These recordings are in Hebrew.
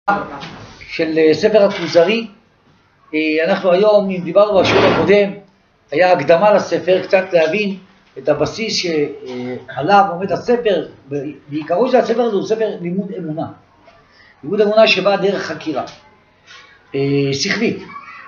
של ספר הכוזרי. אנחנו היום, אם דיברנו בשיעור הקודם, היה הקדמה לספר, קצת להבין את הבסיס שעליו עומד הספר. בעיקרו של הספר הזה הוא ספר לימוד אמונה. לימוד אמונה שבא דרך חקירה שכלית.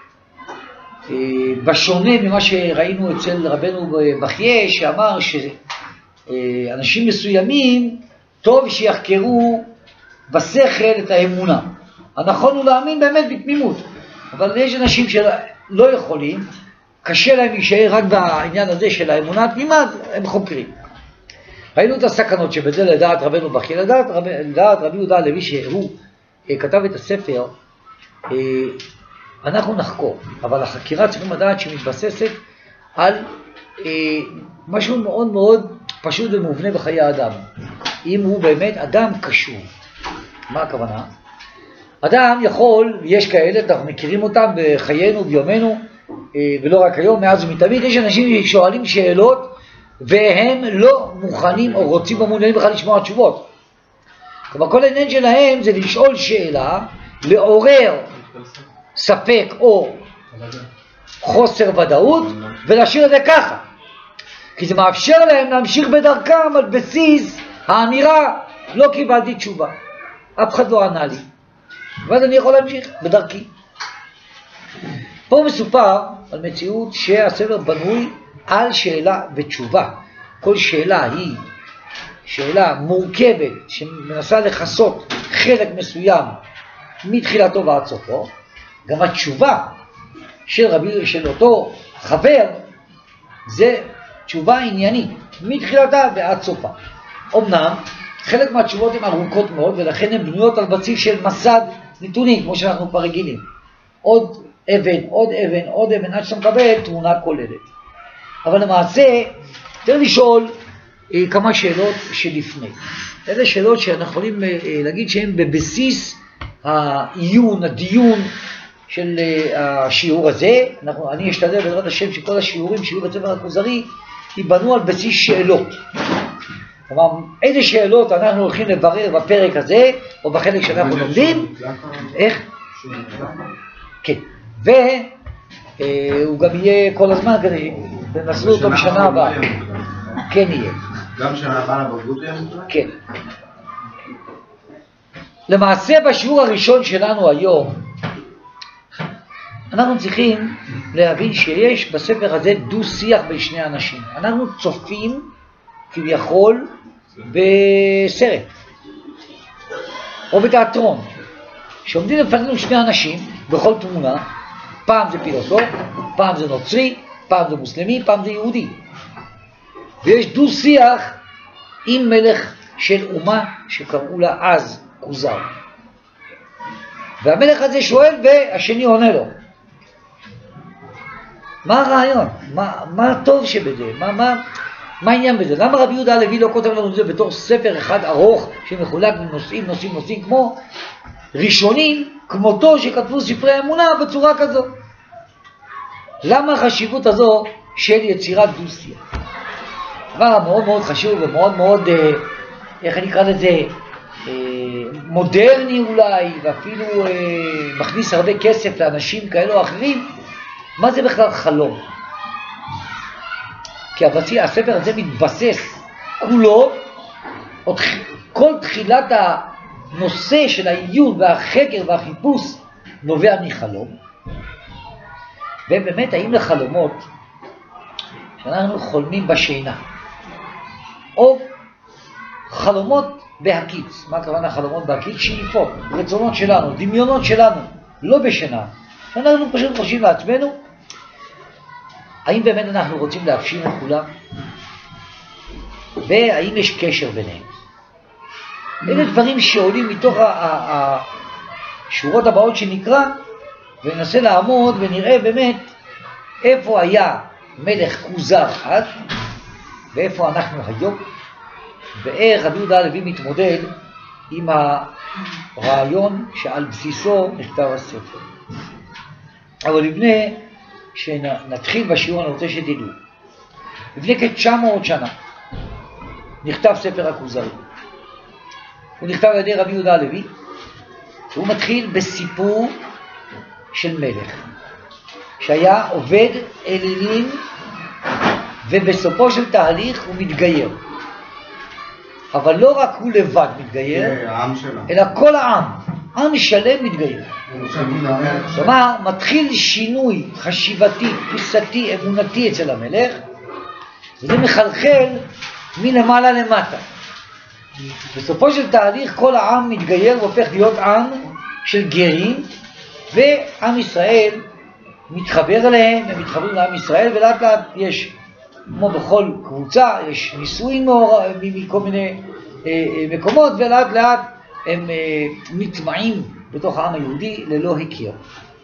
בשונה ממה שראינו אצל רבנו בחייה, שאמר שאנשים מסוימים טוב שיחקרו בשכל את האמונה. הנכון הוא להאמין באמת בתמימות, אבל יש אנשים שלא יכולים, קשה להם להישאר רק בעניין הזה של האמונה התמימה, הם חוקרים. ראינו את הסכנות שבזה לדעת רבנו בחייה, לדעת רבי יהודה הלוי שהוא כתב את הספר, אנחנו נחקור, אבל החקירה צריכים לדעת שמתבססת על משהו מאוד מאוד פשוט ומובנה בחיי האדם. אם הוא באמת אדם קשור. מה הכוונה? אדם יכול, יש כאלה, אנחנו מכירים אותם בחיינו, ביומנו, ולא רק היום, מאז ומתמיד, יש אנשים ששואלים שאלות, והם לא מוכנים או רוצים או מעוניינים בכלל לשמוע תשובות. כלומר, כל העניין שלהם זה לשאול שאלה, לעורר ספק או חוסר ודאות, ולהשאיר את זה ככה. כי זה מאפשר להם להמשיך בדרכם על בסיס האמירה, לא קיבלתי תשובה. אף אחד לא ענה לי. ואז אני יכול להמשיך בדרכי. פה מסופר על מציאות שהספר בנוי על שאלה ותשובה. כל שאלה היא שאלה מורכבת שמנסה לחסות חלק מסוים מתחילתו ועד סופו. גם התשובה של אותו חבר זה תשובה עניינית מתחילתה ועד סופה. אמנם חלק מהתשובות הן ארוכות מאוד, ולכן הן בנויות על בסיס של מסד נתונים, כמו שאנחנו כבר רגילים. עוד אבן, עוד אבן, עוד אבן, עד שאתה מקבל תמונה כוללת. אבל למעשה, צריך לשאול כמה שאלות שלפני. אלה שאלות שאנחנו יכולים להגיד שהן בבסיס העיון, הדיון של השיעור הזה. אני אשתדל בעזרת השם שכל השיעורים שיהיו בספר הכוזרי ייבנו על בסיס שאלות. כלומר, איזה שאלות אנחנו הולכים לברר בפרק הזה, או בחלק שאנחנו לומדים, איך? כן, והוא גם יהיה כל הזמן כדי, תנסו אותו בשנה הבאה. כן יהיה. גם שנה הבאה לבגרות יהיה מותר? כן. למעשה בשיעור הראשון שלנו היום, אנחנו צריכים להבין שיש בספר הזה דו שיח בין שני אנשים. אנחנו צופים כביכול בסרט או בתיאטרון שעומדים לפנינו שני אנשים בכל תמונה, פעם זה פילוסוף, פעם זה נוצרי, פעם זה מוסלמי, פעם זה יהודי, ויש דו שיח עם מלך של אומה שקראו לה אז כוזר, והמלך הזה שואל והשני עונה לו. מה הרעיון? מה הטוב שבזה? מה העניין בזה? למה רבי יהודה הלוי לא כותב לנו את זה בתור ספר אחד ארוך שמחולק לנושאים כמו ראשונים כמותו שכתבו ספרי אמונה בצורה כזו? למה החשיבות הזו של יצירת דו-שיח? דבר מאוד מאוד חשוב ומאוד מאוד, איך אני אקרא לזה, מודרני אולי, ואפילו מכניס הרבה כסף לאנשים כאלו או אחרים. מה זה בכלל חלום? כי הספר הזה מתבסס כולו, כל תחילת הנושא של העיון והחקר והחיפוש נובע מחלום. ובאמת, האם לחלומות שאנחנו חולמים בשינה, או חלומות בהקיץ? מה הכוונה חלומות בהקיץ? שאיפות, רצונות שלנו, דמיונות שלנו, לא בשינה. אנחנו פשוט חושבים לעצמנו, האם באמת אנחנו רוצים להפשיל את כולם? והאם יש קשר ביניהם? אלה דברים שעולים מתוך השורות הבאות שנקרא, וננסה לעמוד ונראה באמת איפה היה מלך כוזר אז, ואיפה אנחנו היום, ואיך רבי יהודה הלוי מתמודד עם הרעיון שעל בסיסו נכתב הספר. אבל לפני שנתחיל בשיעור אני רוצה שתדעו, לפני כ-900 שנה נכתב ספר הכוזרי. הוא נכתב על ידי רבי יהודה הלוי, הוא מתחיל בסיפור של מלך, שהיה עובד אלילים, ובסופו של תהליך הוא מתגייר. אבל לא רק הוא לבד מתגייר, אלא כל העם, עם שלם מתגייר. כלומר, מתחיל שינוי חשיבתי, תפיסתי, אמונתי אצל המלך, וזה מחלחל מלמעלה למטה. בסופו של תהליך כל העם מתגייר והופך להיות עם של גרים, ועם ישראל מתחבר אליהם, הם מתחברים לעם ישראל, ולאט לאט יש, כמו בכל קבוצה, יש נישואים מכל מיני מקומות, ולאט לאט הם מתמעים בתוך העם היהודי ללא הכיר.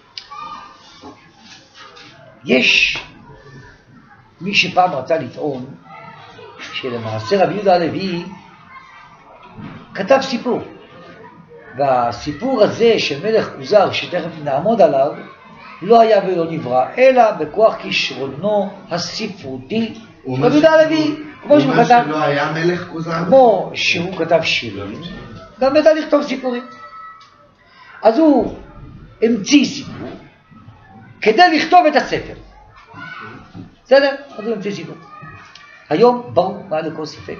יש מי שפעם רצה לטעון שלמעשה רבי יהודה הלוי כתב סיפור, והסיפור הזה של מלך כוזר שתכף נעמוד עליו לא היה ולא נברא, אלא בכוח כישרונו הספרותי רבי יהודה הלוי. כמו שהוא כתב, שלא היה מלך כוזר, כמו שהוא כתב שירים, גם ידע לכתוב סיפורים. אז הוא המציא סיפור כדי לכתוב את הספר. בסדר? אז הוא המציא סיפור. היום ברור מעל לכל ספק,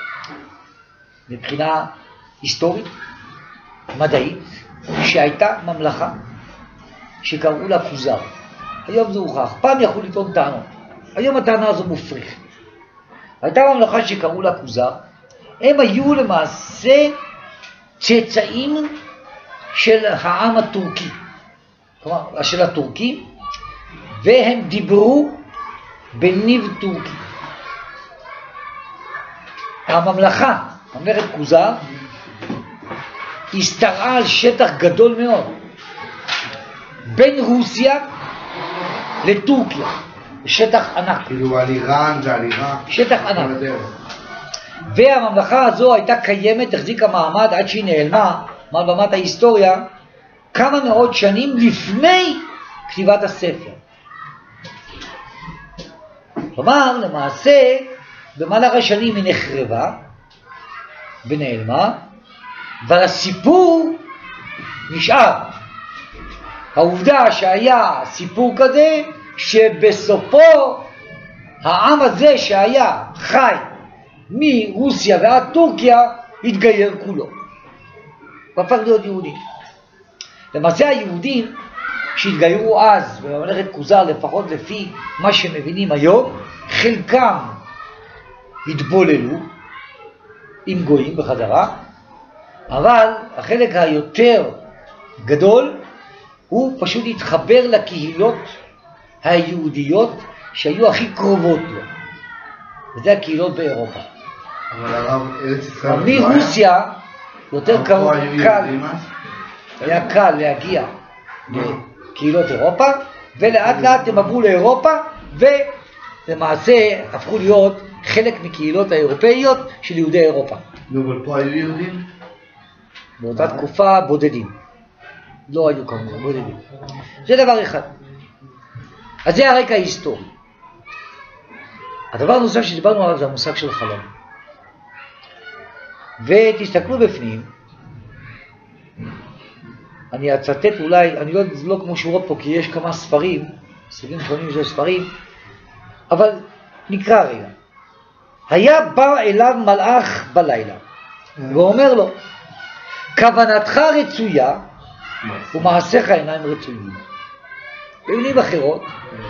מבחינה היסטורית, מדעית, שהייתה ממלכה שקראו לה כוזר. היום זה הוכח. פעם יכלו לטעון טענות. היום הטענה הזו מופרכת. הייתה ממלכה שקראו לה כוזר. הם היו למעשה צאצאים של העם הטורקי. כלומר, של הטורקים, והם דיברו בניב טורקי. הממלכה, ממלכת כוזר, השתרעה על שטח גדול מאוד, בין רוסיה לטורקיה, שטח ענק. כאילו על איראן ועל עיראק. שטח ענק. והממלכה הזו הייתה קיימת, החזיקה מעמד עד שהיא נעלמה מעל במת ההיסטוריה, כמה מאות שנים לפני כתיבת הספר. כלומר, למעשה, במהלך השנים היא נחרבה ונעלמה, אבל הסיפור נשאר. העובדה שהיה סיפור כזה, שבסופו העם הזה שהיה חי מרוסיה ועד טורקיה, התגייר כולו. והפך להיות יהודים. למעשה היהודים שהתגיירו אז בממלכת כוזר, לפחות לפי מה שמבינים היום, חלקם התבוללו עם גויים בחזרה, אבל החלק היותר גדול הוא פשוט התחבר לקהילות היהודיות שהיו הכי קרובות לו. וזה הקהילות באירופה. אבל הרב ארץ ישראל מרוסיה יותר קל, היה קל להגיע לקהילות אירופה, ולאט לאט הם עברו לאירופה, ולמעשה הפכו להיות חלק מקהילות האירופאיות של יהודי אירופה. נו, אבל פה היו יהודים? באותה תקופה בודדים. לא היו כמובן, בודדים. זה דבר אחד. אז זה הרקע ההיסטורי. הדבר הנוסף שדיברנו עליו זה המושג של חלום. ותסתכלו בפנים, אני אצטט אולי, אני לא כמו שורות פה, כי יש כמה ספרים, סוגים שונים של ספרים, אבל נקרא רגע. היה בא אליו מלאך בלילה, ואומר לו, כוונתך רצויה, ומעשיך אינם רצויים. במילים אחרות,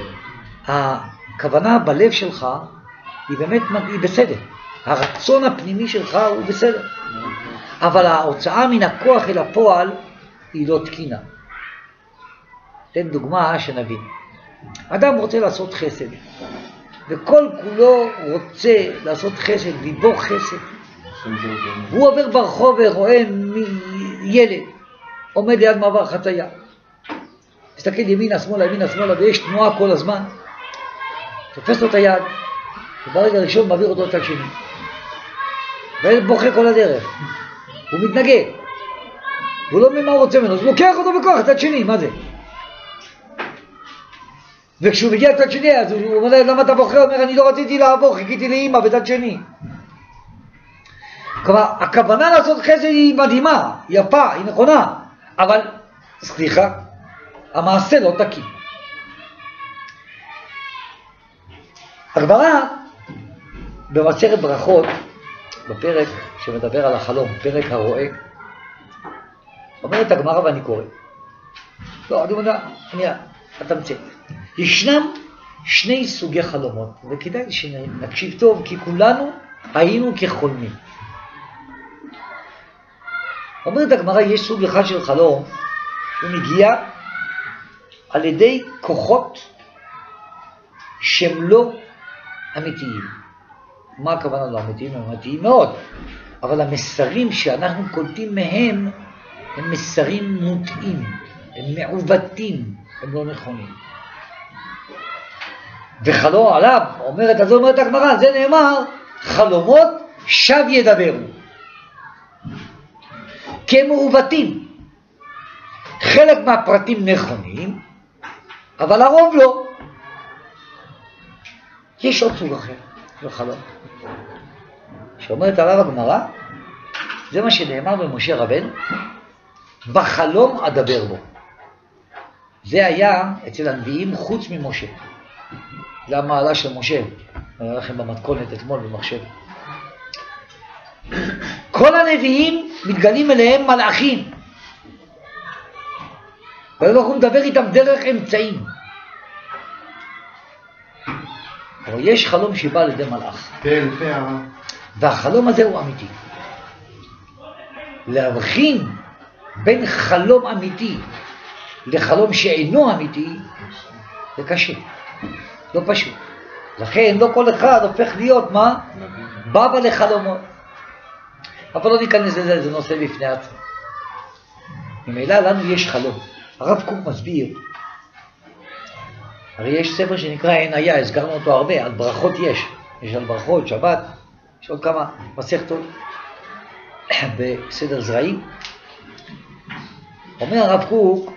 הכוונה בלב שלך היא באמת היא בסדר. הרצון הפנימי שלך הוא בסדר. אבל ההוצאה מן הכוח אל הפועל היא לא תקינה. תן דוגמה שנבין. אדם רוצה לעשות חסד, וכל כולו רוצה לעשות חסד, ליבו חסד. הוא עובר ברחוב ורואה ילד עומד ליד מעבר חצייה. מסתכל ימינה, שמאלה, ימינה, שמאלה, ויש תנועה כל הזמן. תופס לו את היד, וברגע הראשון מעביר אותו לצד שני. והילד בוכה כל הדרך. הוא מתנגד. הוא לא מבין מה הוא רוצה ממנו, אז הוא לוקח אותו בכוח לצד שני, מה זה? וכשהוא מגיע לצד שני, אז הוא אומר, למה אתה בוכה? הוא אומר, אני לא רציתי לעבור, חיכיתי לאמא בצד שני. כלומר, הכוונה לעשות חסד היא מדהימה, היא יפה, היא נכונה, אבל, סליחה, המעשה לא תקין. הגמרא במסכת ברכות, בפרק שמדבר על החלום, פרק הרואה, אומרת הגמרא ואני קורא. לא, אני יודע, אני אתמצת. ישנם שני סוגי חלומות, וכדאי שנקשיב טוב, כי כולנו היינו כחולמים. אומרת הגמרא, יש סוג אחד של חלום, הוא מגיע על ידי כוחות שהם לא אמיתיים. מה הכוונה לא אמיתיים? הם אמיתיים מאוד. אבל המסרים שאנחנו קולטים מהם הם מסרים מוטעים, הם מעוותים, הם לא נכונים. וחלום עליו, אומרת הגמרא, זה נאמר, חלומות שב ידברו. כמעוותים. חלק מהפרטים נכונים, אבל הרוב לא. יש עוד סוג אחר של חלום. שאומרת עליו הגמרא, זה מה שנאמר במשה רבנו, בחלום אדבר בו. זה היה אצל הנביאים חוץ ממשה. זה המעלה של משה. אני אומר לכם במתכונת אתמול במחשב. כל הנביאים מתגלים אליהם מלאכים. ואנחנו מדבר איתם דרך אמצעים. אבל יש חלום שבא לידי מלאך. כן, והחלום הזה הוא אמיתי. להבחין בין חלום אמיתי לחלום שאינו אמיתי, זה קשה. לא פשוט. לכן לא כל אחד הופך להיות מה? בבא לחלומות. אבל לא ניכנס לזה, זה נושא בפני עצמו. ממילא לנו יש חלום. הרב קוק מסביר, הרי יש ספר שנקרא אין היה, הזכרנו אותו הרבה, על ברכות יש על ברכות, שבת, יש עוד כמה מסכתות בסדר זרעים. אומר הרב קוק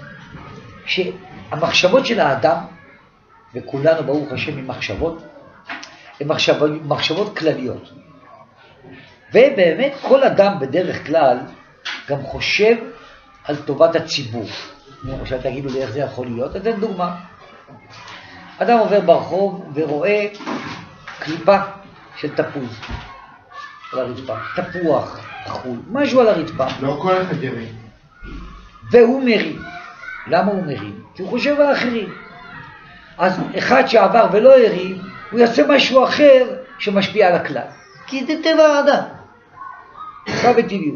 שהמחשבות של האדם, וכולנו ברוך השם עם מחשבות, הן מחשבות כלליות. ובאמת כל אדם בדרך כלל גם חושב על טובת הציבור. עכשיו תגידו לי איך זה יכול להיות, אתן דוגמה. אדם עובר ברחוב ורואה קליפה של תפוז על הרצפה, תפוח, אכול, משהו על הרצפה. לא כל אחד ירים. והוא מרים. למה הוא מרים? כי הוא חושב על אחרים. אז אחד שעבר ולא הרים, הוא יעשה משהו אחר שמשפיע על הכלל. כי זה טבע האדם. זה בטבעיות.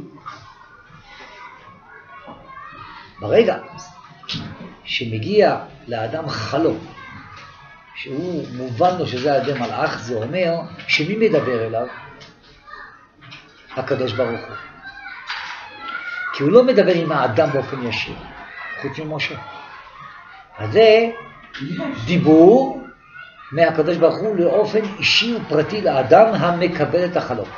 ברגע שמגיע לאדם חלום, שהוא מובן לו שזה על ידי מלאך, זה אומר שמי מדבר אליו? הקדוש ברוך הוא. כי הוא לא מדבר עם האדם באופן ישיר, חוץ ממשה. אז זה דיבור מהקדוש ברוך הוא לאופן אישי ופרטי לאדם המקבל את החלום.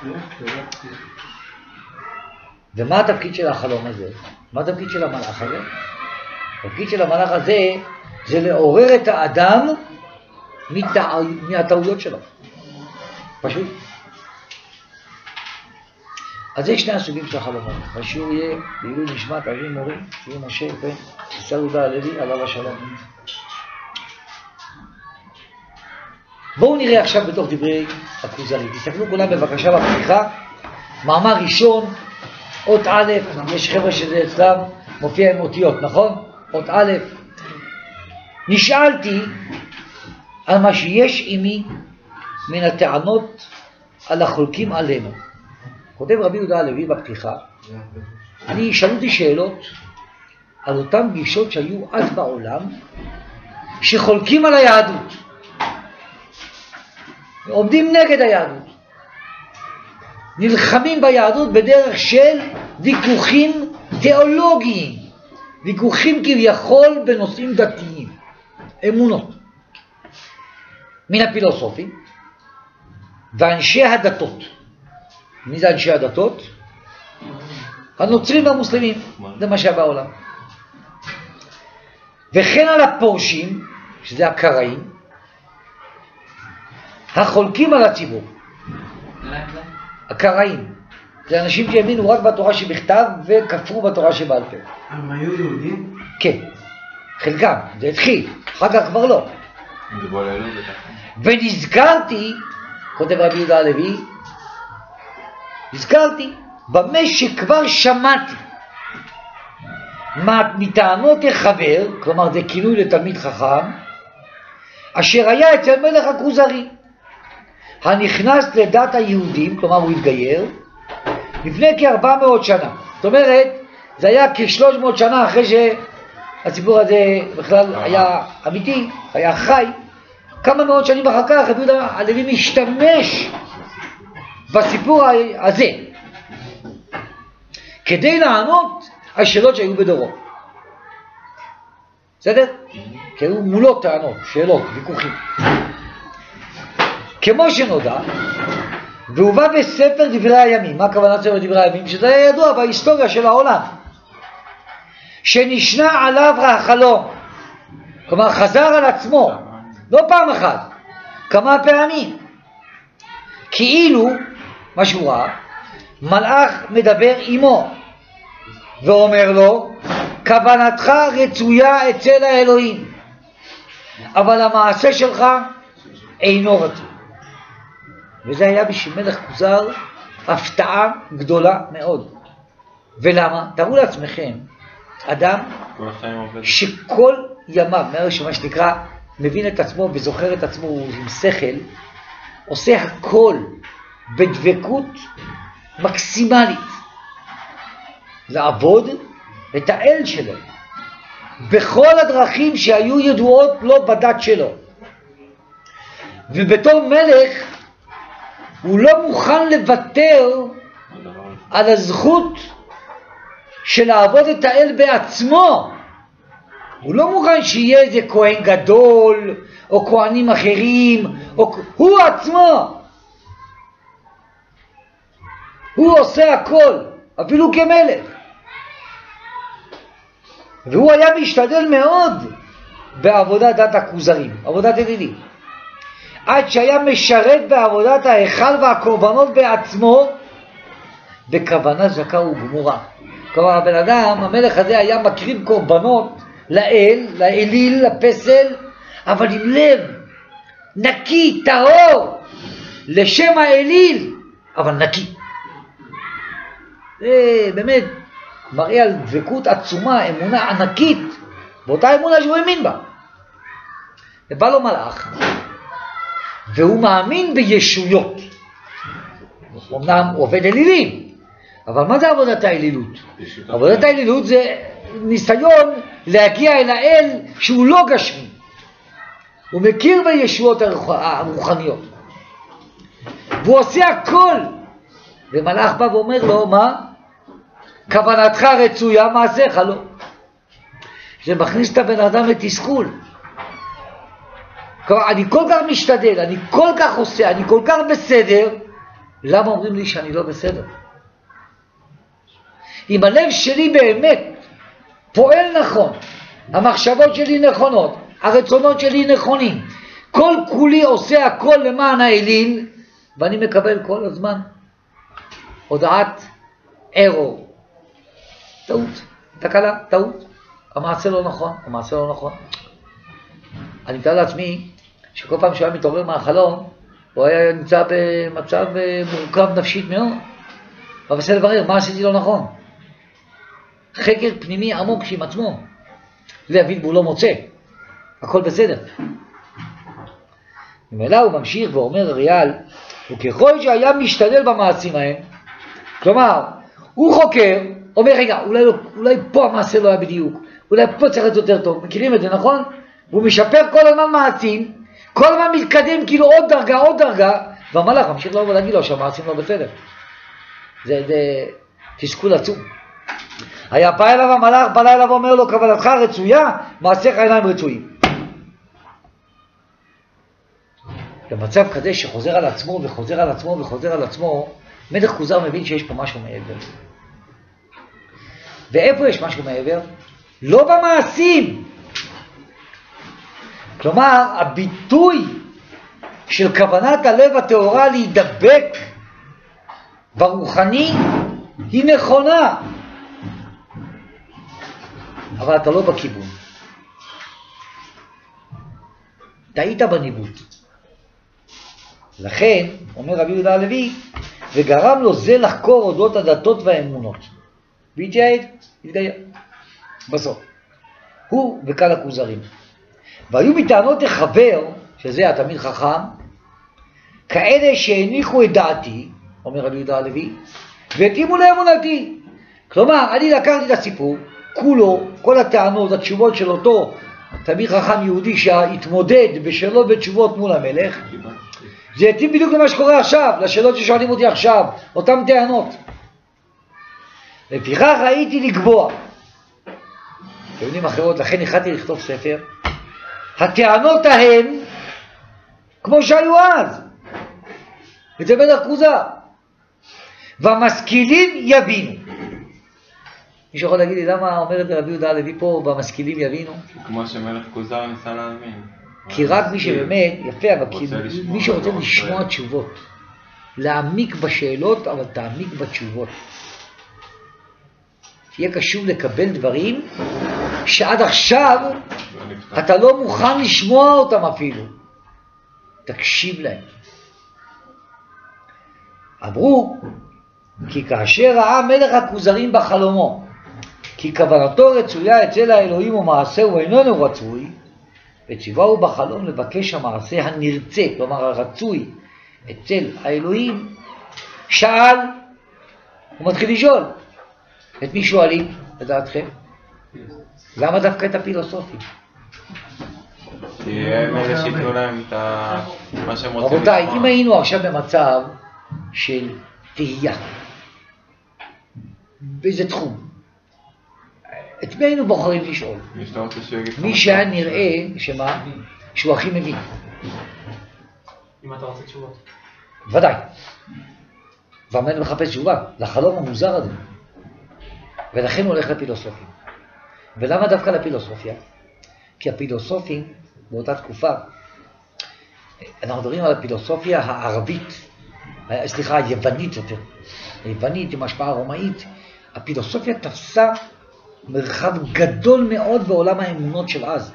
ומה התפקיד של החלום הזה? מה התפקיד של המלאך הזה? התפקיד של המלאך הזה זה לעורר את האדם מהטעויות שלו. פשוט. אז יש שני הסוגים של החלומות. השיעור יהיה לעילוי נשמת אבי מורי, שיהיה משה בן ישראל יהודה הלוי, עליו השלום. בואו נראה עכשיו בתוך דברי הכוזרי. תסתכלו כולם בבקשה בפתיחה. מאמר ראשון, אות א', יש חבר'ה שזה אצלם מופיע עם אותיות, נכון? אות א'. נשאלתי על מה שיש עימי מן הטענות על החולקים עלינו. כותב רבי יהודה הלוי בפתיחה, אני שאלתי שאלות על אותם גישות שהיו אז בעולם, שחולקים על היהדות, עומדים נגד היהדות, נלחמים ביהדות בדרך של ויכוחים תיאולוגיים, ויכוחים כביכול בנושאים דתיים, אמונות, מן הפילוסופים ואנשי הדתות. מי זה אנשי הדתות? הנוצרים והמוסלמים, זה מה שהיה בעולם. וכן על הפורשים, שזה הקראים, החולקים על הציבור. הקראים, זה אנשים שהאמינו רק בתורה שבכתב וכפרו בתורה שבעל פה. הם היו יהודים? כן, חלקם, זה התחיל, אחר כך כבר לא. ונזכרתי, כותב רבי יהודה הלוי, נזכרתי במה שכבר שמעתי מטענות החבר, כלומר זה כינוי לתלמיד חכם, אשר היה אצל מלך הכוזרי, הנכנס לדת היהודים, כלומר הוא התגייר, לפני כ-400 שנה. זאת אומרת, זה היה כ-300 שנה אחרי שהסיפור הזה בכלל היה אמיתי, היה חי. כמה מאות שנים אחר כך, רבי יהודה הלוי משתמש בסיפור הזה, כדי לענות על שאלות שהיו בדורו. בסדר? כי היו מולו טענות, שאלות, ויכוחים. כמו שנודע, והובא בספר דברי הימים. מה הכוונה ספר דברי הימים? שזה היה ידוע בהיסטוריה של העולם. שנשנה עליו החלום. כלומר, חזר על עצמו. לא פעם אחת, כמה פעמים. כאילו, מה שהוא ראה, מלאך מדבר עמו, ואומר לו, כוונתך רצויה אצל האלוהים, אבל המעשה שלך אינו רצוי. וזה היה בשביל מלך כוזר הפתעה גדולה מאוד. ולמה? תראו לעצמכם, אדם שכל ימיו, מה שנקרא, מבין את עצמו וזוכר את עצמו עם שכל, עושה הכל בדבקות מקסימלית לעבוד את האל שלו בכל הדרכים שהיו ידועות לו בדת שלו. ובתור מלך הוא לא מוכן לוותר על הזכות של לעבוד את האל בעצמו. הוא לא מוכן שיהיה איזה כהן גדול או כהנים אחרים, הוא עצמו. הוא עושה הכל, אפילו כמלך. והוא היה משתדל מאוד בעבודת דת הכוזרים, עבודת אלילים. עד שהיה משרת בעבודת ההיכל והקורבנות בעצמו, בכוונה זכה וגמורה. כלומר, הבן אדם, המלך הזה היה מקריב קורבנות לאל, לאליל, לפסל, אבל עם לב נקי, טהור, לשם האליל, אבל נקי. זה באמת מראה על דבקות עצומה, אמונה ענקית, באותה אמונה שהוא האמין בה. ובא לו מלאך, והוא מאמין בישויות. אמנם הוא עובד אלילים, אבל מה זה עבודת האלילות? עבודת האלילות זה ניסיון להגיע אל האל שהוא לא גשמי. הוא מכיר בישויות הרוחניות. והוא עושה הכל. ומלאך בא ואומר לו, מה? כוונתך רצויה, מעשיך לא. זה מכניס את הבן אדם לתסכול. כלומר, אני כל כך משתדל, אני כל כך עושה, אני כל כך בסדר, למה אומרים לי שאני לא בסדר? אם הלב שלי באמת פועל נכון, המחשבות שלי נכונות, הרצונות שלי נכונים, כל כולי עושה הכל למען האליל, ואני מקבל כל הזמן הודעת ארור. טעות, תקלה, טעות. המעשה לא נכון, המעשה לא נכון. אני מתאר לעצמי שכל פעם שהוא היה מתעורר מהחלום, הוא היה נמצא במצב מורכב נפשית מאוד. אבל בסדר לברר, מה עשיתי לא נכון? חקר פנימי עמוק עם עצמו. להבין והוא לא מוצא. הכל בסדר. ממילא הוא ממשיך ואומר אריאל, וככל שהיה משתדל במעשים ההם, כלומר, הוא חוקר, אומר רגע, אולי פה המעשה לא היה בדיוק, אולי פה צריך להיות יותר טוב, מכירים את זה, נכון? והוא משפר כל הזמן מעשים, כל הזמן מתקדם כאילו עוד דרגה, והמלאך ממשיך לו ולהגיד לו שהמעשים לא בסדר. זה תסכול עצום. היה בא אליו המלאך, בא אליו ואומר לו, כוונתך רצויה, מעשיך אינם רצויים. במצב כזה שחוזר על עצמו וחוזר על עצמו וחוזר על עצמו, מלך כוזר מבין שיש פה משהו מעבר. ואיפה יש משהו מעבר? לא במעשים. כלומר, הביטוי של כוונת הלב הטהורה להידבק ברוחני היא נכונה, אבל אתה לא בכיוון. טעית בניווט. לכן, אומר רבי יהודה הלוי, וגרם לו זה לחקור אודות הדתות והאמונות. והתגייר. בסוף. הוא וקל הכוזרים. והיו בטענות לחבר, שזה התלמיד חכם, כאלה שהניחו את דעתי, אומר רבי יהודה הלוי, והתאימו לאמונתי. כלומר, אני לקחתי את הסיפור, כולו, כל הטענות, התשובות של אותו תלמיד חכם יהודי שהתמודד בשאלות ותשובות מול המלך, זה התאים בדיוק למה שקורה עכשיו, לשאלות ששואלים אותי עכשיו, אותם טענות. לפיכך הייתי לקבוע, במילים אחרות, לכן החלטתי לכתוב ספר, הטענות ההן, כמו שהיו אז, וזה בדרך כוזר, והמשכילים יבינו. מישהו יכול להגיד לי למה אומר את רבי יהודה הלוי פה, במשכילים יבינו? כמו שמלך כוזר ניסה להבין. כי רק מי שבאמת, יפה, אבל מי שרוצה לשמוע תשובות, להעמיק בשאלות, אבל תעמיק בתשובות. תהיה קשוב לקבל דברים שעד עכשיו אתה לא מוכן לשמוע אותם אפילו. תקשיב להם. אמרו, כי כאשר ראה מלך הכוזרים בחלומו, כי כוונתו רצויה אצל האלוהים ומעשהו איננו רצוי, וציווהו בחלום לבקש המעשה הנרצה, כלומר הרצוי, אצל האלוהים, שאל, הוא מתחיל לשאול. את מי שואלים, לדעתכם? למה דווקא את הפילוסופים? כי הם אלה שיתנו להם את מה שהם רוצים. רבותיי, אם היינו עכשיו במצב של תהייה, באיזה תחום, את מי היינו בוחרים לשאול? מי שהיה נראה, שמה? שהוא הכי מבין. אם אתה רוצה תשובות. ודאי. והמלך מחפש תשובה לחלום המוזר הזה. ולכן הוא הולך לפילוסופים. ולמה דווקא לפילוסופיה? כי הפילוסופים באותה תקופה, אנחנו מדברים על הפילוסופיה הערבית, סליחה, היוונית יותר. היוונית עם השפעה הרומאית. הפילוסופיה תפסה מרחב גדול מאוד בעולם האמונות של אז.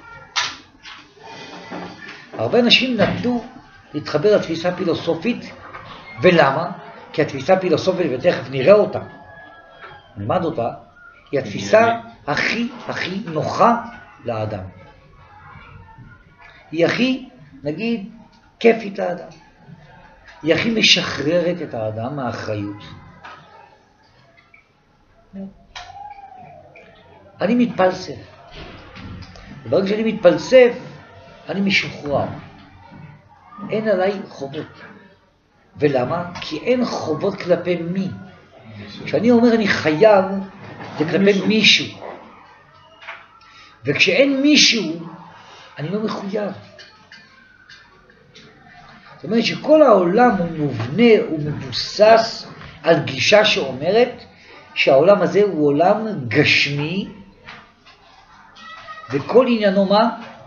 הרבה אנשים נטו להתחבר לתפיסה פילוסופית, ולמה? כי התפיסה פילוסופית, ותכף נראה אותה, נלמד אותה, היא התפיסה הכי נוחה לאדם. היא הכי, נגיד, כיפית לאדם. היא הכי משחררת את האדם מהאחריות. אני מתפלסף. וברגע שאני מתפלסף, אני משוחרר. אין עליי חובות. ולמה? כי אין חובות כלפי מי. כשאני אומר אני חייב, זה כלפי מישהו. וכשאין מישהו, אני לא מחויב. זאת אומרת שכל העולם הוא מובנה, הוא מבוסס על גישה שאומרת שהעולם הזה הוא עולם גשמי, וכל עניינו מה?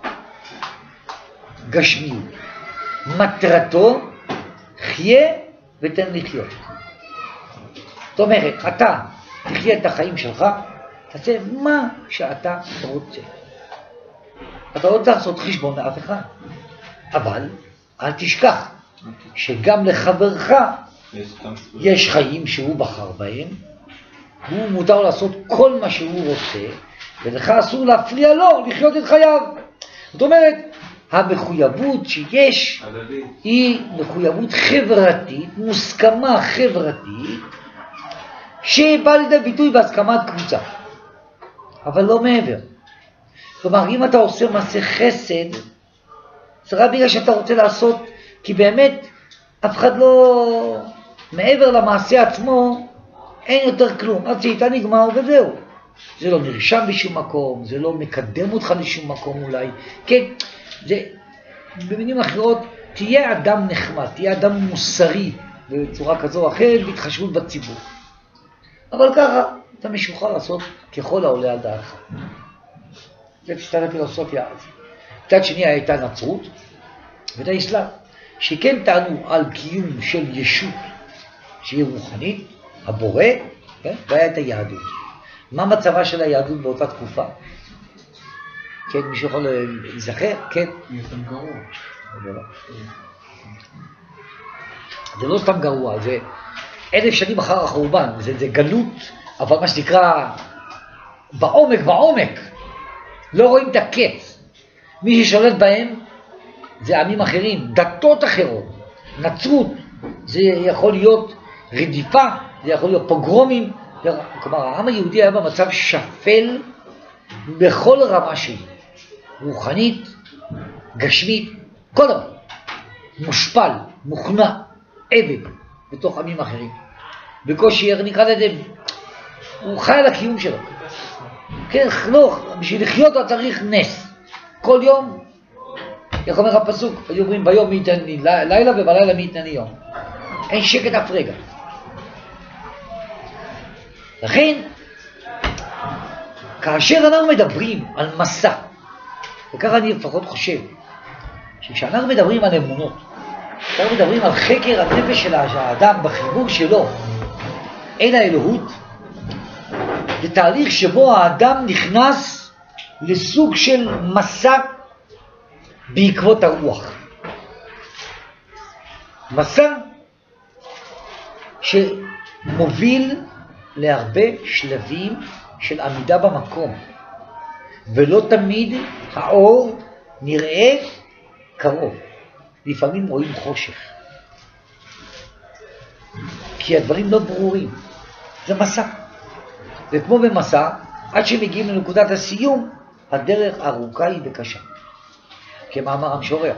גשמיות. מטרתו, חיה ותן לחיות. זאת אומרת, אתה תחיה את החיים שלך, תעשה מה שאתה רוצה. אתה לא צריך לעשות חשבון לאף אחד. אבל אל תשכח שגם לחברך יש חיים שהוא בחר בהם, הוא מותר לעשות כל מה שהוא רוצה, ולך אסור להפריע לו לחיות את חייו. זאת אומרת, המחויבות שיש היא מחויבות חברתית, מוסכמה חברתית, שבאה לידי ביטוי בהסכמת קבוצה, אבל לא מעבר. כלומר, אם אתה עושה מעשה חסד, זה רק בגלל שאתה רוצה לעשות, כי באמת אף אחד לא, מעבר למעשה עצמו, אין יותר כלום. עד שאיתה נגמר וזהו. זה לא נרשם בשום מקום, זה לא מקדם אותך לשום מקום אולי. כן, זה, במילים אחרות, תהיה אדם נחמד, תהיה אדם מוסרי, בצורה כזו או אחרת, בהתחשבות בציבור. אבל ככה, אתה משוחרר לעשות ככל העולה על דעתך. זה תשתת הפילוסופיה אז. מצד שני הייתה נצרות, ואת האסלאם, שכן טענו על קיום של ישות שהיא רוחנית, הבורא, כן? והיה את היהדות. מה מצבה של היהדות באותה תקופה? כן, מישהו יכול להיזכר? כן. יותר גרוע. זה לא סתם גרוע, זה 1000 שנים אחר החורבן, זה גלות, אבל מה שנקרא בעומק, לא רואים את הקץ. מי ששולט בהם זה עמים אחרים, דתות אחרות, נצרות, זה יכול להיות רדיפה, זה יכול להיות פוגרומים, כלומר העם היהודי היה במצב שפל בכל רמה שהיא, רוחנית, גשמית, כל דבר, מושפל, מוכנע, עבד, בתוך עמים אחרים. בקושי, נקרא לזה, הוא חי על הקיום שלו. כן, לא, בשביל לחיות אתה צריך נס. כל יום, איך אומר הפסוק, היו אומרים ביום מי ייתן לי לילה ובלילה מי ייתן לי יום. אין שקט אף רגע. לכן, כאשר אנחנו מדברים על מסע, וככה אני לפחות חושב, שכשאנחנו מדברים על אמונות, אנחנו מדברים על חקר הנפש של האדם בחיבור שלו אל האלוהות, זה תהליך שבו האדם נכנס לסוג של מסע בעקבות הרוח. מסע שמוביל להרבה שלבים של עמידה במקום, ולא תמיד האור נראה קרוב. לפעמים רואים חושך, כי הדברים לא ברורים. זה מסע. וכמו במסע, עד שמגיעים לנקודת הסיום, הדרך ארוכה היא וקשה. כמאמר המשורר.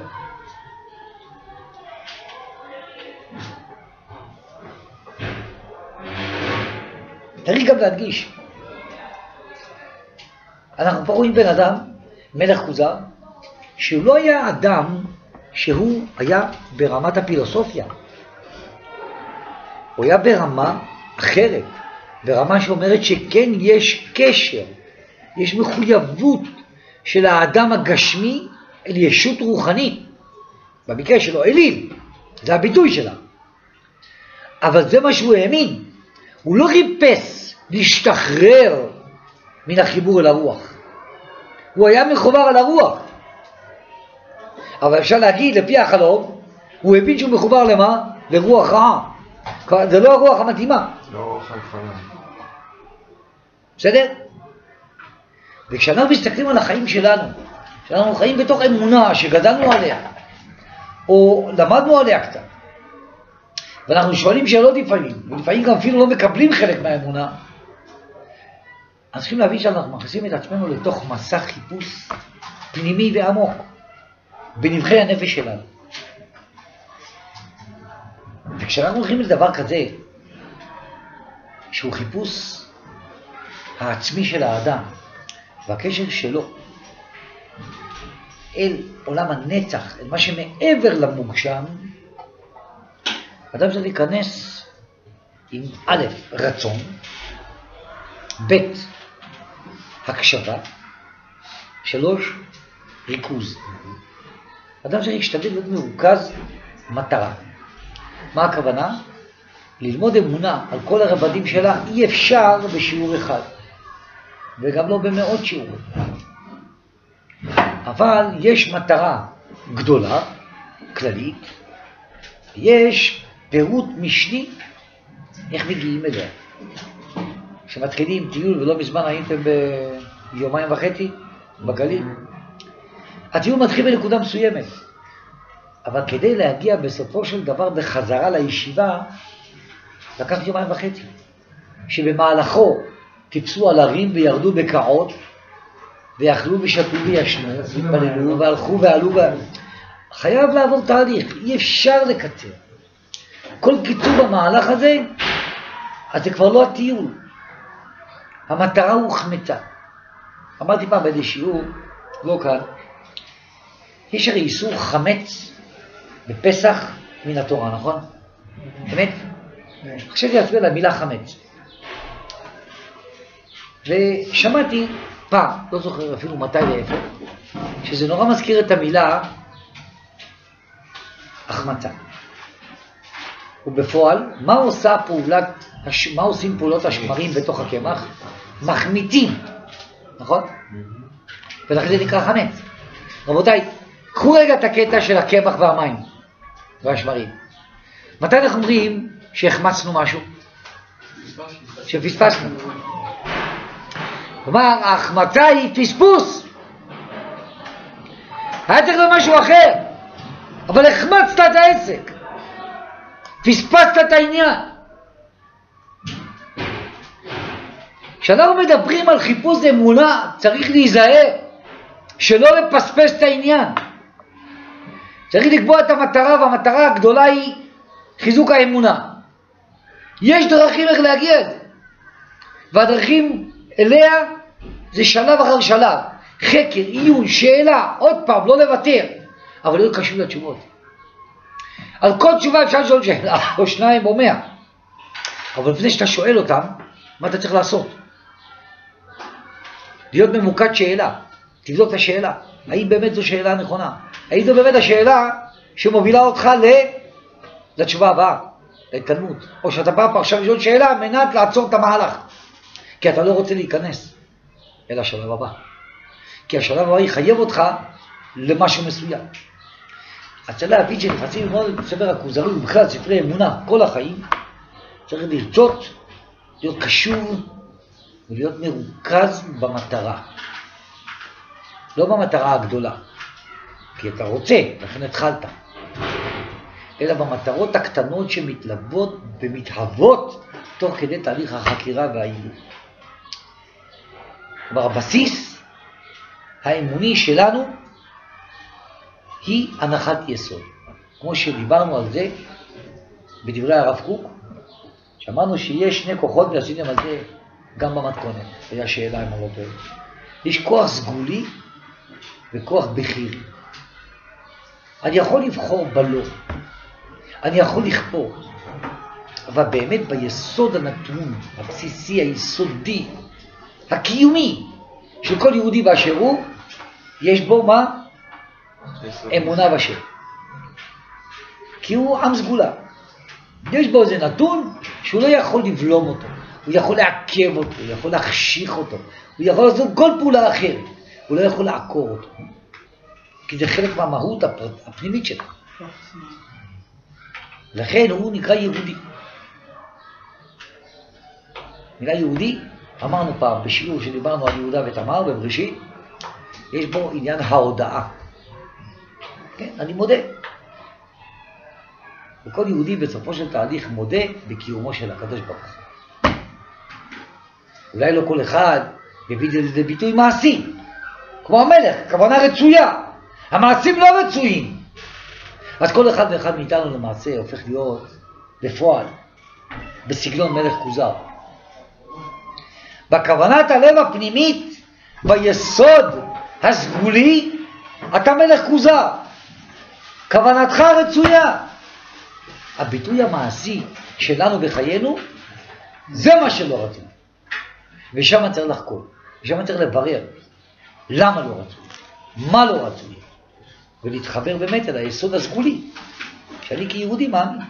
צריך גם להדגיש. אנחנו פה רואים בן אדם, מלך כוזר, שהוא לא היה אדם שהוא היה ברמת הפילוסופיה. הוא היה ברמה אחרת, ברמה שאומרת שכן יש קשר, יש מחויבות של האדם הגשמי אל ישות רוחנית. במקרה שלו, אליל, זה הביטוי שלה. אבל זה מה שהוא האמין. הוא לא חיפש להשתחרר מן החיבור אל הרוח. הוא היה מחובר על הרוח. אבל אפשר להגיד, לפי החלום, הוא הבין שהוא מחובר למה? לרוח רעה. זה לא הרוח המתאימה. לא חי חלום. בסדר? וכשאנחנו מסתכלים על החיים שלנו, שאנחנו חיים בתוך אמונה שגדלנו עליה, או למדנו עליה קצת, ואנחנו שואלים שאלות לפעמים, ולפעמים גם אפילו לא מקבלים חלק מהאמונה, אז צריכים להבין שאנחנו מכניסים את עצמנו לתוך מסע חיפוש פנימי ועמוק, בנבחי הנפש שלנו. וכשאנחנו הולכים לדבר כזה, שהוא חיפוש העצמי של האדם, והקשר שלו אל עולם הנצח, אל מה שמעבר למוגשם, אדם צריך להיכנס עם א', רצון, ב', הקשבה, 3, ריכוז. אדם צריך להשתדל להיות מרוכז מטרה. מה הכוונה? ללמוד אמונה על כל הרבדים שלה אי אפשר בשיעור אחד, וגם לא במאות שיעורים. אבל יש מטרה גדולה, כללית, יש פירוט משני איך מגיעים אליה. כשמתחילים טיול, ולא מזמן הייתם ביומיים וחצי בגליל, הטיול מתחיל בנקודה מסוימת, אבל כדי להגיע בסופו של דבר בחזרה לישיבה, לקח יומיים וחצי, שבמהלכו טיפסו על הרים וירדו בקעות, ואכלו ושתו וישנו, והתפללו והלכו ועלו. חייב לעבור תהליך, אי אפשר לקצר. כל קיצור במהלך הזה, אז זה כבר לא הטיול. המטרה הוחמצה. אמרתי פעם באיזה שיעור, לא כאן, יש הרי איסור חמץ בפסח מן התורה, נכון? באמת? חשבתי להצביע למילה חמץ. ושמעתי פעם, לא זוכר אפילו מתי ואיפה, שזה נורא מזכיר את המילה החמצה. ובפועל, מה עושים פעולות השמרים בתוך הקמח? מחמיתים, נכון? ולכן זה נקרא חמץ. רבותיי, קחו רגע את הקטע של הקמח והמים והשמרים. מתי אנחנו אומרים שהחמצנו משהו? שפספסנו. כלומר, ההחמצה היא פספוס. היה צריך להיות משהו אחר, אבל החמצת את העסק. פספסת את העניין. כשאנחנו מדברים על חיפוש אמונה, צריך להיזהר שלא לפספס את העניין. צריך לקבוע את המטרה, והמטרה הגדולה היא חיזוק האמונה. יש דרכים איך להגיע לזה, והדרכים אליה זה שלב אחר שלב. חקר, עיון, שאלה, עוד פעם, לא לוותר, אבל להיות קשוב לתשובות. על כל תשובה אפשר לשאול שאלה, או שניים או 100. אבל לפני שאתה שואל אותם, מה אתה צריך לעשות? להיות ממוקד שאלה. תבדוק את השאלה. האם באמת זו שאלה נכונה? האם זו באמת השאלה שמובילה אותך לתשובה הבאה, להתקדמות? או שאתה בא עכשיו לשאול שאלה על מנת לעצור את המהלך. כי אתה לא רוצה להיכנס אל השלב הבא. כי השלב הבא יחייב אותך למשהו מסוים. אז צריך להבין שנכנסים ללמוד את ספר הכוזרי ובכלל ספרי אמונה כל החיים, צריך לרצות, להיות קשוב ולהיות מרוכז במטרה. לא במטרה הגדולה, כי אתה רוצה, לכן התחלת, אלא במטרות הקטנות שמתלוות ומתהוות תוך כדי תהליך החקירה והעיון. כלומר, הבסיס האמוני שלנו היא הנחת יסוד. כמו שדיברנו על זה בדברי הרב קוק, שאמרנו שיש שני כוחות, ועשיתם על זה גם במתכונת. היה שאלה אם אני לא טועה. יש כוח סגולי וכוח בחירי. אני יכול לבחור בלא, אני יכול לכפור, אבל באמת ביסוד הנתון, הבסיסי, היסודי, הקיומי של כל יהודי באשר הוא, יש בו מה? אמונה בשם. כי הוא עם סגולה. יש בו איזה נתון שהוא לא יכול לבלום אותו, הוא יכול לעכב אותו, הוא יכול להחשיך אותו, הוא יכול לעשות כל פעולה אחרת, הוא לא יכול לעקור אותו. כי זה חלק מהמהות הפנימית שלו. לכן הוא נקרא יהודי. נקרא יהודי, אמרנו פעם בשיעור שדיברנו על יהודה ותמר בבראשית, יש בו עניין ההודעה. כן, אני מודה. וכל יהודי בסופו של תהליך מודה בקיומו של הקדוש ברוך הוא. אולי לא כל אחד יביא את זה ביטוי מעשי, כמו המלך, כוונה רצויה. המעשים לא רצויים. אז כל אחד ואחד מאיתנו למעשה הופך להיות בפועל, בסגנון מלך כוזר. בכוונת הלב הפנימית, ביסוד הסגולי, אתה מלך כוזר. כוונתך רצויה. הביטוי המעשי שלנו בחיינו, זה מה שלא רצוי. ושם צריך לחקור, ושם צריך לברר למה לא רצוי, מה לא רצוי, ולהתחבר באמת אל היסוד הסגולי, שאני כיהודי מאמין.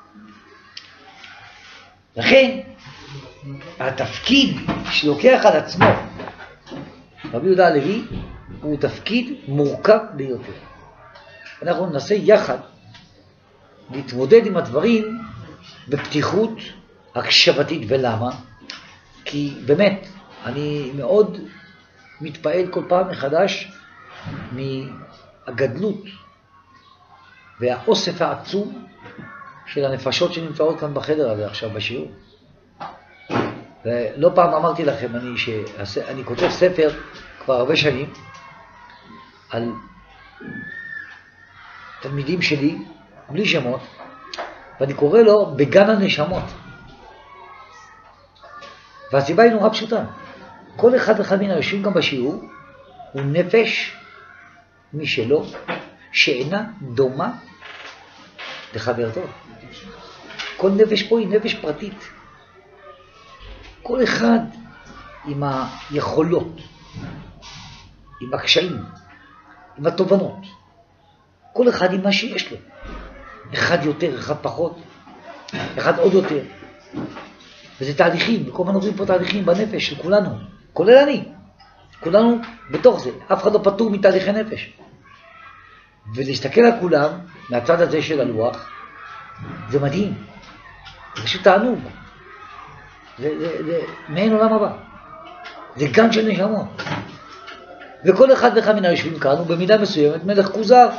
לכן, התפקיד שלוקח על עצמו רבי יהודה הלוי הוא תפקיד מורכב ביותר. אנחנו ננסה יחד להתמודד עם הדברים בפתיחות הקשבתית. ולמה? כי באמת אני מאוד מתפעל כל פעם מחדש מהגדלות והאוסף העצום של הנפשות שנמצאות כאן בחדר הזה עכשיו בשיעור. ולא פעם אמרתי לכם אני כותב ספר כבר הרבה שנים על תלמידים שלי בלי שמות, ואני קורא לו בגן הנשמות. והסיבה היא נורא פשוטה. כל אחד ואחד מן היושבים גם בשיעור הוא נפש משלו שאינה דומה לחברתו. כל נפש פה היא נפש פרטית. כל אחד עם היכולות, עם הקשיים, עם התובנות. כל אחד עם מה שיש לו. אחד יותר, אחד פחות. אחד עוד יותר. וזה תהליכים, וכל הזמן עוברים פה תהליכים בנפש של כולנו, כולל אני. כולנו בתוך זה, אף אחד לא פטור מתהליכי נפש. ולהסתכל על כולם, מהצד הזה של הלוח, זה מדהים. זה פשוט תענוג. זה מעין עולם הבא. זה גן של נשמות. וכל אחד ואחד מן היושבים כאן הוא במידה מסוימת מלך כוזר.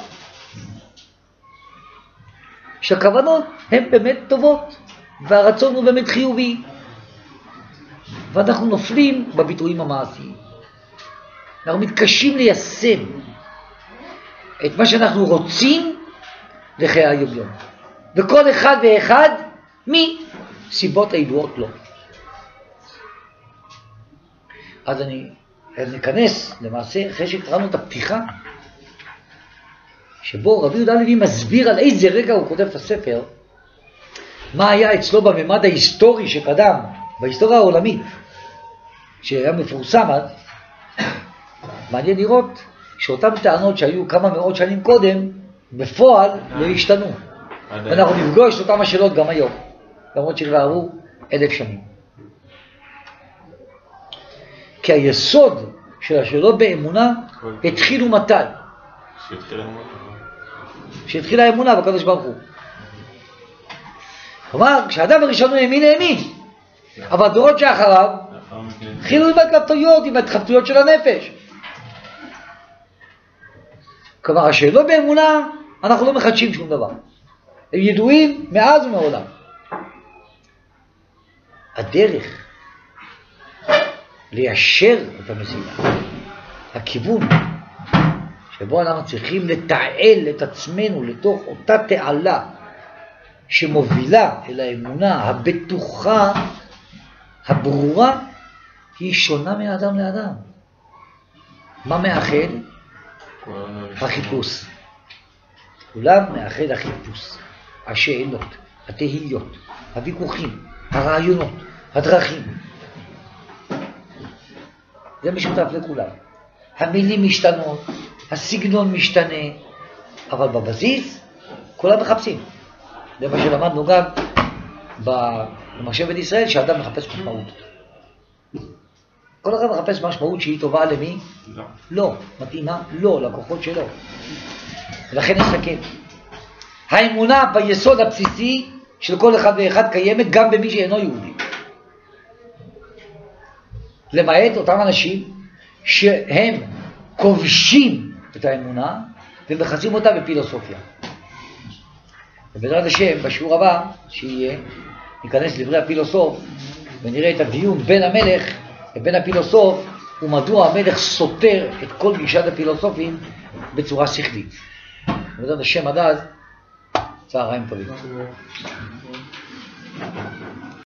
שהכוונות הן באמת טובות, והרצון הוא באמת חיובי. ואנחנו נופלים בביטויים המעשיים. אנחנו מתקשים ליישם את מה שאנחנו רוצים לחיי היום-יום. וכל אחד ואחד מסיבות הידועות לו. אז אני ניכנס למעשה, אחרי שקראנו את הפתיחה, שבו רבי יהודה הלוי מסביר על איזה רגע הוא כותב את הספר, מה היה אצלו בממד ההיסטורי שקדם, בהיסטוריה העולמית, שהיה מפורסם אז, מעניין לראות שאותן טענות שהיו כמה מאות שנים קודם, בפועל לא השתנו. ואנחנו נפגוש את אותם השאלות גם היום, למרות שכבר עברו 1000 שנים. כי היסוד של השאלות באמונה התחילו מתי? שהתחילה האמונה בקדוש ברוך הוא. כלומר, כשהאדם הראשון הוא האמין, אבל הדורות שאחריו התחילו עם ההתלבטויות, עם ההתחבטויות של הנפש. כלומר, השאלות באמונה, אנחנו לא מחדשים שום דבר. הם ידועים מאז ומעולם. הדרך ליישר את המסילה, הכיוון שבו אנחנו צריכים לתעל את עצמנו לתוך אותה תעלה שמובילה אל האמונה הבטוחה, הברורה, היא שונה מאדם לאדם. מה מאחד? החיפוש. כולם מאחד החיפוש, השאלות, התהיות, הוויכוחים, הרעיונות, הדרכים. זה משותף לכולם. המילים משתנות, הסגנון משתנה, אבל בבסיס כולם מחפשים. זה מה שלמדנו גם במחשבת ישראל, שאדם מחפש משמעות. כל אחד מחפש משמעות שהיא טובה למי? לא. לא, מתאימה לא, לכוחות שלו. ולכן נסתכל. האמונה ביסוד הבסיסי של כל אחד ואחד קיימת גם במי שאינו יהודי. למעט אותם אנשים שהם כובשים את האמונה ומחסים אותה בפילוסופיה. ובעזרת השם, בשיעור הבא שיהיה, ניכנס לדברי הפילוסוף ונראה את הדיון בין המלך לבין הפילוסוף ומדוע המלך סותר את כל גישת הפילוסופים בצורה שכלית. ובעזרת השם עד אז, צהריים טובים.